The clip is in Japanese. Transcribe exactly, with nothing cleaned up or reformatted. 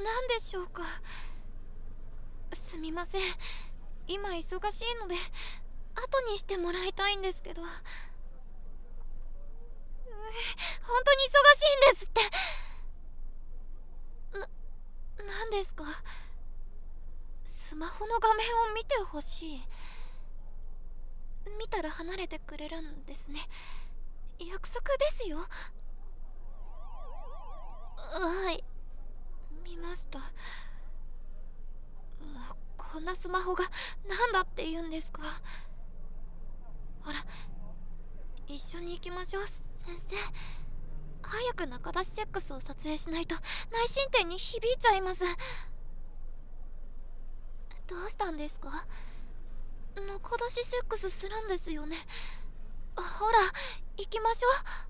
何でしょうか。すみません、今忙しいので後にしてもらいたいんですけど。本当に忙しいんですって。な、何ですか。スマホの画面を見てほしい。見たら離れてくれるんですね。約束ですよ。はい、見ました。もうこんなスマホがなんだって言うんですか。ほら、一緒に行きましょう先生。早く中出しセックスを撮影しないと内申点に響いちゃいます。どうしたんですか。中出しセックスするんですよね。ほら、行きましょう。